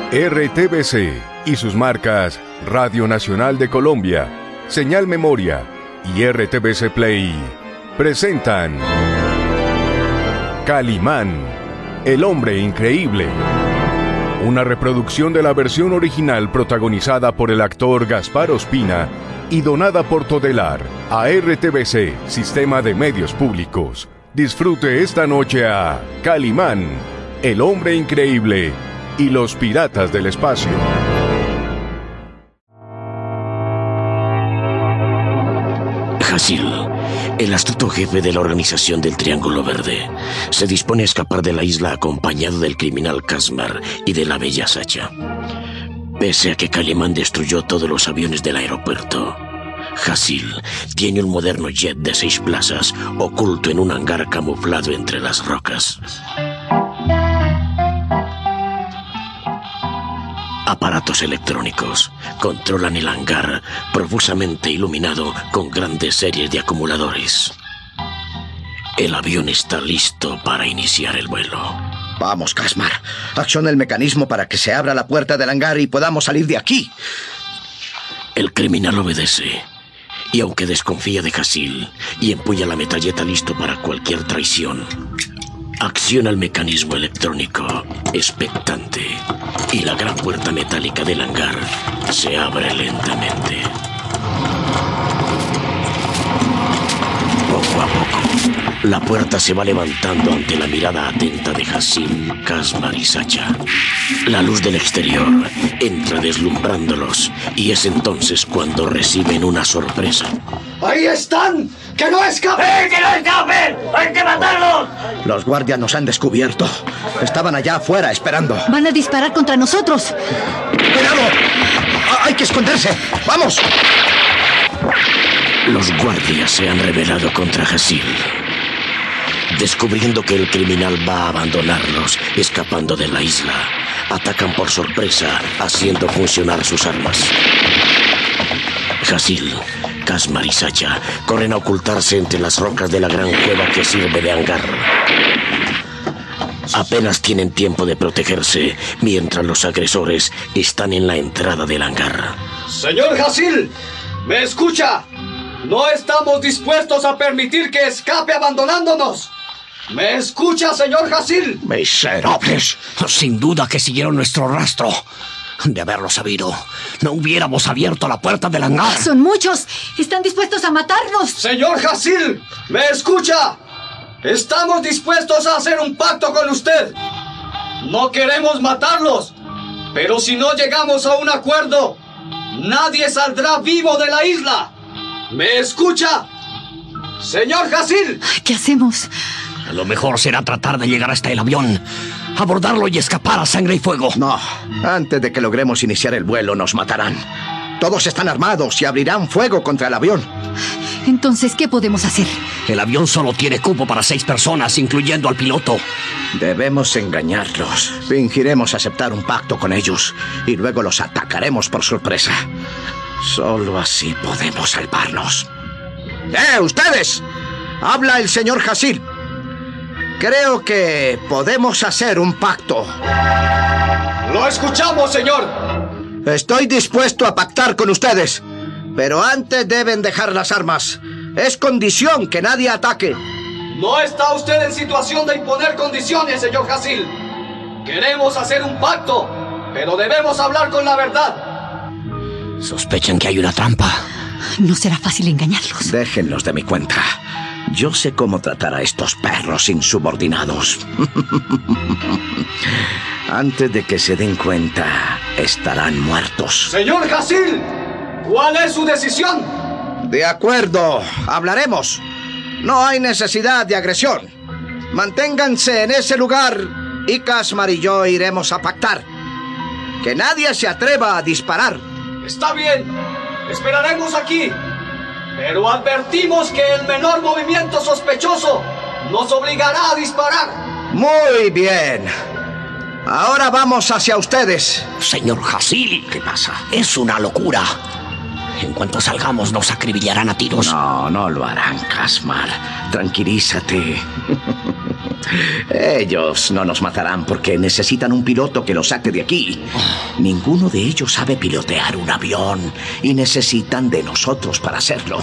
RTBC y sus marcas Radio Nacional de Colombia, Señal Memoria y RTBC Play presentan Calimán, el hombre increíble. Una reproducción de la versión original protagonizada por el actor Gaspar Ospina y donada por Todelar a RTBC, Sistema de Medios Públicos. Disfrute esta noche a Calimán, el hombre increíble y los piratas del espacio. Hasil, el astuto jefe de la organización del Triángulo Verde, se dispone a escapar de la isla acompañado del criminal Casmar y de la bella Sacha. Pese a que Calimán destruyó todos los aviones del aeropuerto, Hasil tiene un moderno jet de 6 plazas oculto en un hangar camuflado entre las rocas. Aparatos electrónicos controlan el hangar profusamente iluminado con grandes series de acumuladores. El avión está listo para iniciar el vuelo. Vamos, Casmar. Acciona el mecanismo para que se abra la puerta del hangar y podamos salir de aquí. El criminal obedece. Y aunque desconfía de Hasil y empuña la metralleta listo para cualquier traición, acciona el mecanismo electrónico expectante y la gran puerta metálica del hangar se abre lentamente. Poco a poco, la puerta se va levantando ante la mirada atenta de Hasil, Casmar y Sacha. La luz del exterior entra deslumbrándolos y es entonces cuando reciben una sorpresa. ¡Ahí están! ¡Que no escapen! ¡Que no escapen! ¡Hay que matarlos! Los guardias nos han descubierto. Estaban allá afuera esperando. Van a disparar contra nosotros. ¡Cuidado! ¡Hay que esconderse! ¡Vamos! Los guardias se han rebelado contra Hasil. Descubriendo que el criminal va a abandonarlos, escapando de la isla, atacan por sorpresa, haciendo funcionar sus armas. Hasil, Casmar y Sacha corren a ocultarse entre las rocas de la gran cueva que sirve de hangar. Apenas tienen tiempo de protegerse, mientras los agresores están en la entrada del hangar. ¡Señor Hasil! ¿Me escucha? No estamos dispuestos a permitir que escape abandonándonos. ¿Me escucha, señor Hasil? ¡Miserables! Sin duda que siguieron nuestro rastro. De haberlo sabido, no hubiéramos abierto la puerta del hangar. ¡Son muchos! ¡Están dispuestos a matarnos! Señor Hasil, ¿me escucha? Estamos dispuestos a hacer un pacto con usted. No queremos matarlos, pero si no llegamos a un acuerdo, nadie saldrá vivo de la isla. ¿Me escucha? Señor Hasil. ¿Qué hacemos? Lo mejor será tratar de llegar hasta el avión, abordarlo y escapar a sangre y fuego. No, antes de que logremos iniciar el vuelo nos matarán. Todos están armados y abrirán fuego contra el avión. Entonces, ¿qué podemos hacer? El avión solo tiene cupo para 6 personas, incluyendo al piloto. Debemos engañarlos. Fingiremos aceptar un pacto con ellos y luego los atacaremos por sorpresa. Solo así podemos salvarnos. ¡Ustedes! Habla el señor Hasil. Creo que podemos hacer un pacto. ¡Lo escuchamos, señor! Estoy dispuesto a pactar con ustedes, pero antes deben dejar las armas. Es condición que nadie ataque. No está usted en situación de imponer condiciones, señor Hasil. Queremos hacer un pacto, pero debemos hablar con la verdad. Sospechan que hay una trampa. No será fácil engañarlos. Déjenlos de mi cuenta. Yo sé cómo tratar a estos perros insubordinados. Antes de que se den cuenta, estarán muertos. Señor Hasil, ¿cuál es su decisión? De acuerdo, hablaremos. No hay necesidad de agresión. Manténganse en ese lugar y Casmar y yo iremos a pactar. Que nadie se atreva a disparar. Está bien, esperaremos aquí. Pero advertimos que el menor movimiento sospechoso nos obligará a disparar. Muy bien. Ahora vamos hacia ustedes. Señor Hasil, ¿Qué pasa? es una locura. En cuanto salgamos nos acribillarán a tiros. No lo harán, Casmar. Tranquilízate. Ellos no nos matarán porque necesitan un piloto que los saque de aquí. Ninguno de ellos sabe pilotear un avión y necesitan de nosotros para hacerlo.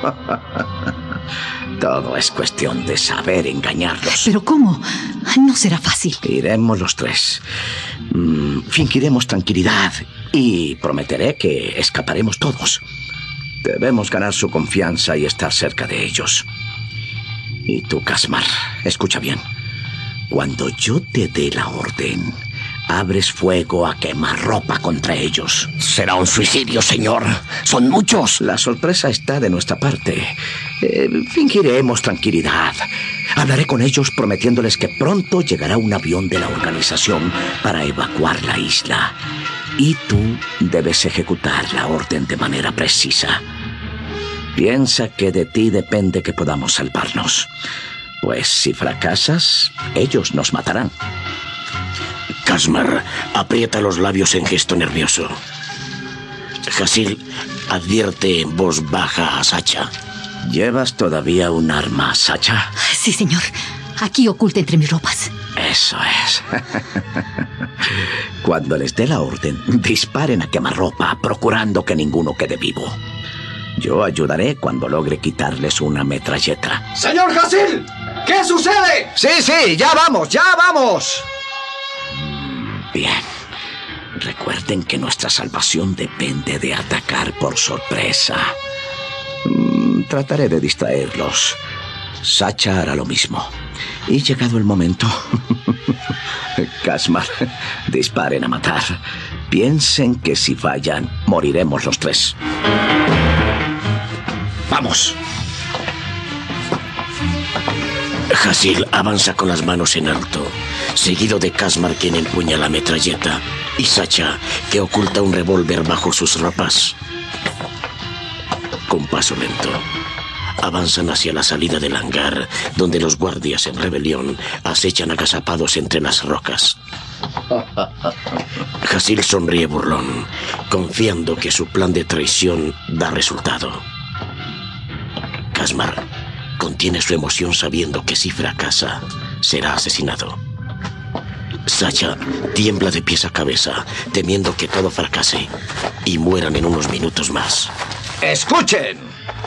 Todo es cuestión de saber engañarlos. ¿Pero cómo? No será fácil. Iremos los tres. Fingiremos tranquilidad y prometeré que escaparemos todos. Debemos ganar su confianza y estar cerca de ellos. Y tú, Casmar, escucha bien. Cuando yo te dé la orden, abres fuego a quemarropa contra ellos. Será un suicidio, señor. Son muchos. La sorpresa está de nuestra parte. Fingiremos tranquilidad. Hablaré con ellos prometiéndoles que pronto llegará un avión de la organización para evacuar la isla. Y tú debes ejecutar la orden de manera precisa. Piensa que de ti depende que podamos salvarnos. Pues si fracasas, ellos nos matarán. Casmar aprieta los labios en gesto nervioso. Hasil advierte en voz baja a Sacha. ¿Llevas todavía un arma, Sacha? Sí, señor. Aquí oculta entre mis ropas. Eso es. Cuando les dé la orden, disparen a quemarropa, procurando que ninguno quede vivo. Yo ayudaré cuando logre quitarles una metralleta. ¡Señor Hasil! ¿Qué sucede? Sí, ya vamos. Bien. Recuerden que nuestra salvación depende de atacar por sorpresa. Trataré de distraerlos. Sacha hará lo mismo. Y llegado el momento... Casmar, disparen a matar. Piensen que si fallan, moriremos los tres. ¡Vamos! Hasil avanza con las manos en alto, seguido de Casmar, quien empuña la metralleta, y Sacha, que oculta un revólver bajo sus ropas. Con paso lento, avanzan hacia la salida del hangar, donde los guardias en rebelión acechan agazapados entre las rocas. Hasil sonríe burlón, confiando que su plan de traición da resultado. Casmar contiene su emoción sabiendo que si fracasa, será asesinado. Sacha tiembla de pies a cabeza, temiendo que todo fracase y mueran en unos minutos más. ¡Escuchen!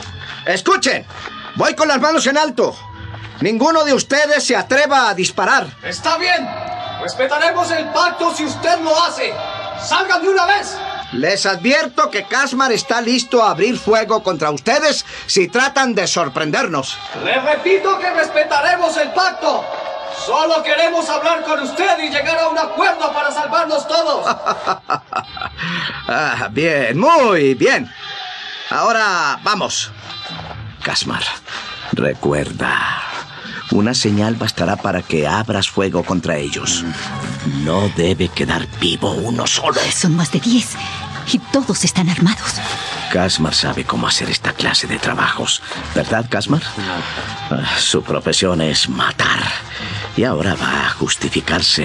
Voy con las manos en alto. Ninguno de ustedes se atreva a disparar. Está bien. Respetaremos el pacto si usted lo hace. ¡Salgan de una vez! Les advierto que Casmar está listo a abrir fuego contra ustedes si tratan de sorprendernos. Les repito que respetaremos el pacto. Solo queremos hablar con usted y llegar a un acuerdo para salvarnos todos. Bien, muy bien. Ahora vamos. Casmar, recuerda, una señal bastará para que abras fuego contra ellos. No debe quedar vivo uno solo. Son más de 10 y todos están armados. Casmar sabe cómo hacer esta clase de trabajos, ¿verdad, Casmar? Su profesión es matar y ahora va a justificarse.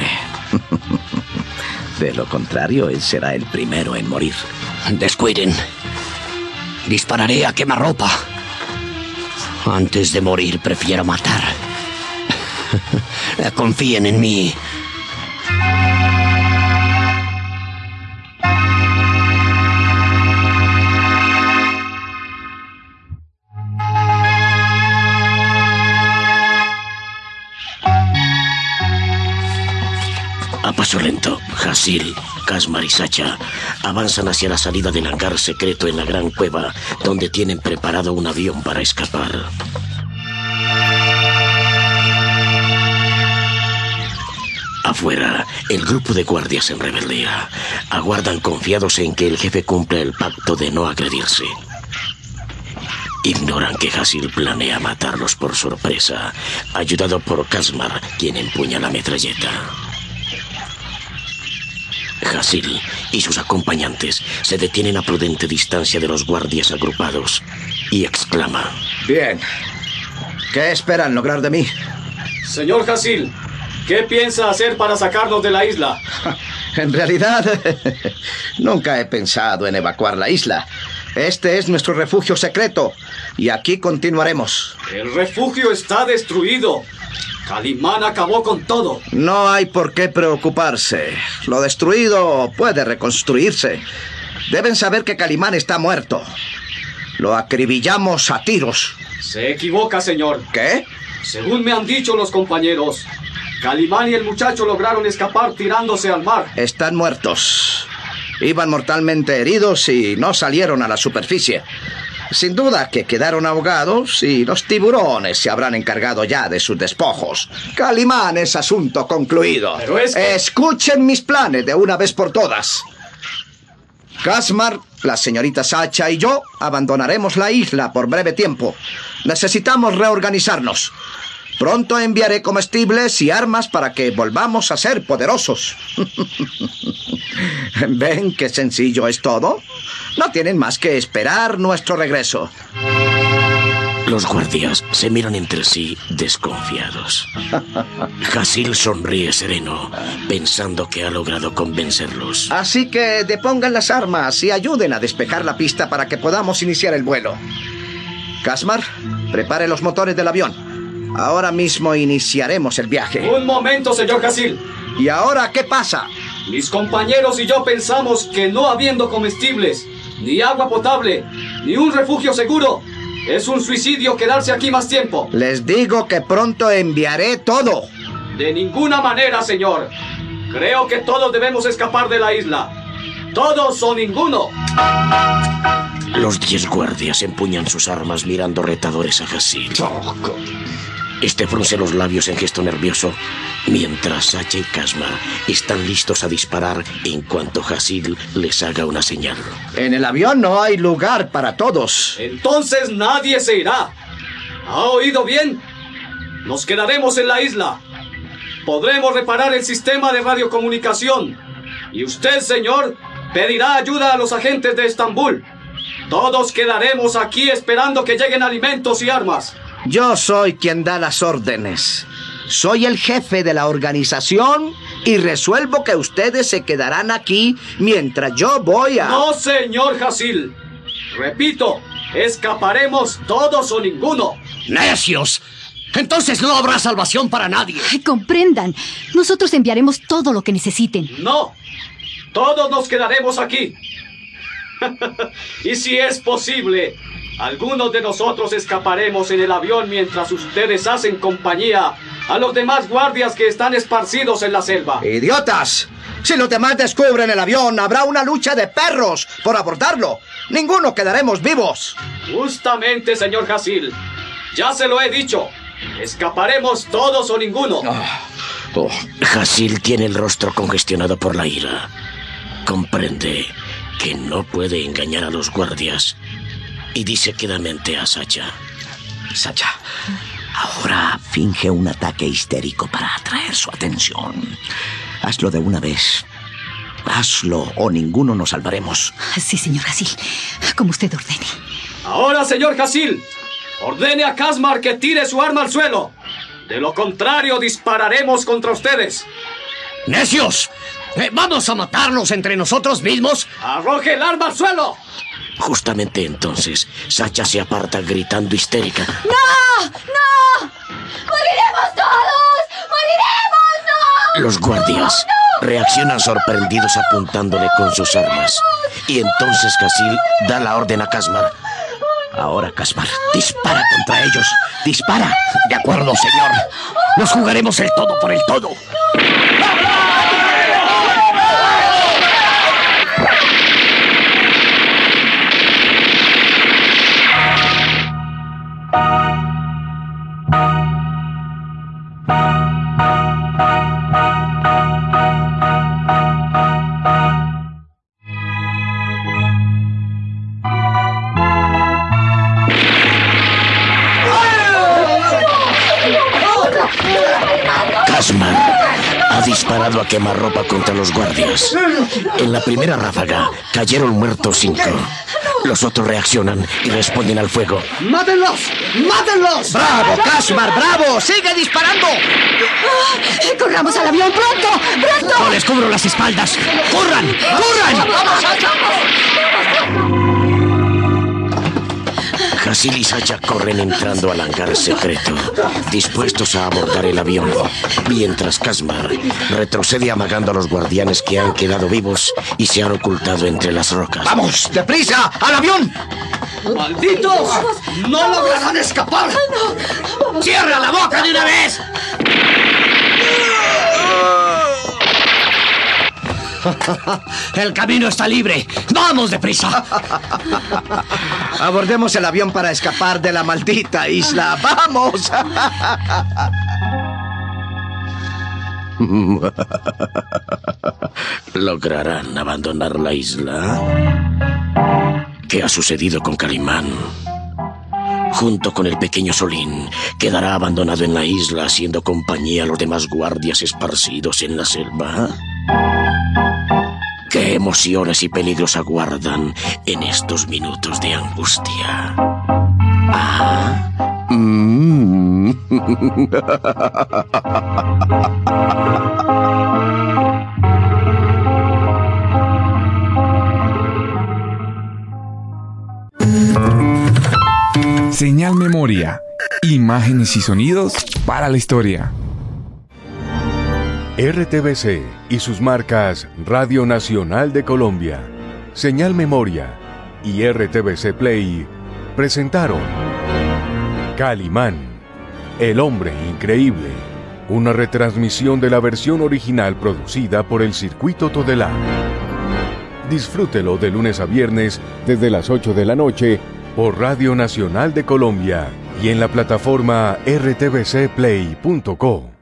De lo contrario, él será el primero en morir. Descuiden. Dispararé a quemarropa. Antes de morir, prefiero matar. Confíen en mí. A paso lento, Hasil, Casmar y Sacha avanzan hacia la salida del hangar secreto en la gran cueva, donde tienen preparado un avión para escapar. Afuera, el grupo de guardias en rebeldía aguardan confiados en que el jefe cumpla el pacto de no agredirse. Ignoran que Hasil planea matarlos por sorpresa, ayudado por Casmar, quien empuña la metralleta. Hasil y sus acompañantes se detienen a prudente distancia de los guardias agrupados y exclama: Bien. ¿Qué esperan lograr de mí? Señor Hasil, ¿qué piensa hacer para sacarnos de la isla? En realidad, nunca he pensado en evacuar la isla. Este es nuestro refugio secreto y aquí continuaremos. El refugio está destruido. Calimán acabó con todo. No hay por qué preocuparse. Lo destruido puede reconstruirse. Deben saber que Calimán está muerto. Lo acribillamos a tiros. Se equivoca, señor. ¿Qué? Según me han dicho los compañeros, Calimán y el muchacho lograron escapar tirándose al mar. Están muertos. Iban mortalmente heridos y no salieron a la superficie. Sin duda que quedaron ahogados y los tiburones se habrán encargado ya de sus despojos. Calimán es asunto concluido. Pero es que... Escuchen mis planes de una vez por todas. Casmar, la señorita Sacha y yo abandonaremos la isla por breve tiempo. Necesitamos reorganizarnos. Pronto enviaré comestibles y armas para que volvamos a ser poderosos. ¿Ven qué sencillo es todo? No tienen más que esperar nuestro regreso. Los guardias se miran entre sí desconfiados. Hasil sonríe sereno, pensando que ha logrado convencerlos. Así que depongan las armas y ayuden a despejar la pista para que podamos iniciar el vuelo. Casmar, prepare los motores del avión. Ahora mismo iniciaremos el viaje. Un momento, señor Hasil. ¿Y ahora qué pasa? Mis compañeros y yo pensamos que no habiendo comestibles, ni agua potable, ni un refugio seguro, es un suicidio quedarse aquí más tiempo. Les digo que pronto enviaré todo. De ninguna manera, señor. Creo que todos debemos escapar de la isla. Todos o ninguno. Los 10 guardias empuñan sus armas mirando retadores a Hasil. Este frunce los labios en gesto nervioso, mientras Sacha y Casmar están listos a disparar en cuanto Hasil les haga una señal. En el avión no hay lugar para todos. Entonces nadie se irá. ¿Ha oído bien? Nos quedaremos en la isla. Podremos reparar el sistema de radiocomunicación. Y usted, señor, pedirá ayuda a los agentes de Estambul. Todos quedaremos aquí esperando que lleguen alimentos y armas. Yo soy quien da las órdenes. Soy el jefe de la organización y resuelvo que ustedes se quedarán aquí mientras yo voy a... No, señor Hasil. Repito, escaparemos todos o ninguno. ¡Necios! Entonces no habrá salvación para nadie. Ay, comprendan. Nosotros enviaremos todo lo que necesiten. No. Todos nos quedaremos aquí. Y si es posible, algunos de nosotros escaparemos en el avión mientras ustedes hacen compañía a los demás guardias que están esparcidos en la selva. ¡Idiotas! Si los demás descubren el avión, habrá una lucha de perros por abordarlo. Ninguno quedaremos vivos. Justamente, señor Hasil. Ya se lo he dicho. Escaparemos todos o ninguno. Hasil tiene el rostro congestionado por la ira. Comprende que no puede engañar a los guardias y dice quedamente a Sacha: Sacha, ahora finge un ataque histérico para atraer su atención. Hazlo de una vez. Hazlo o ninguno nos salvaremos. Sí, señor Hasil. Como usted ordene. Ahora, señor Hasil, ordene a Casmar que tire su arma al suelo. De lo contrario, dispararemos contra ustedes. ¡Necios! ¿Vamos a matarnos entre nosotros mismos? ¡Arroje el arma al suelo! Justamente entonces, Sacha se aparta gritando histérica: ¡No! ¡No! ¡Moriremos todos! ¡Moriremos! ¡No! Los guardias reaccionan sorprendidos apuntándole con sus armas. Y entonces Hasil da la orden a Casmar: Ahora, Casmar, dispara contra ellos. ¡Dispara! De acuerdo, señor. Nos jugaremos el todo por el todo. Casmar ha disparado a quemarropa contra los guardias. En la primera ráfaga cayeron muertos 5. Los otros reaccionan y responden al fuego. ¡Mátenlos! ¡Mátenlos! ¡Bravo, Casmar! ¡Bravo! ¡Sigue disparando! ¡Corramos al avión! ¡Pronto! ¡Pronto! ¡No les cubro las espaldas! ¡Corran! ¡Corran! Hasil y Sacha corren entrando al hangar secreto, dispuestos a abordar el avión, mientras Kazmar retrocede amagando a los guardianes que han quedado vivos y se han ocultado entre las rocas. ¡Vamos, deprisa, al avión! ¡Malditos! ¡No lograrán escapar! ¡Cierra la boca de una vez! El camino está libre. ¡Vamos deprisa! Abordemos el avión para escapar de la maldita isla. ¡Vamos! ¿Lograrán abandonar la isla? ¿Qué ha sucedido con Calimán? Junto con el pequeño Solín, quedará abandonado en la isla haciendo compañía a los demás guardias esparcidos en la selva. ¿Qué emociones y peligros aguardan en estos minutos de angustia? Señal Memoria. Imágenes y sonidos para la historia. RTBC y sus marcas Radio Nacional de Colombia, Señal Memoria y RTBC Play presentaron Calimán, el hombre increíble, una retransmisión de la versión original producida por el Circuito Todelar. Disfrútelo de lunes a viernes desde las 8 de la noche por Radio Nacional de Colombia y en la plataforma rtbcplay.co.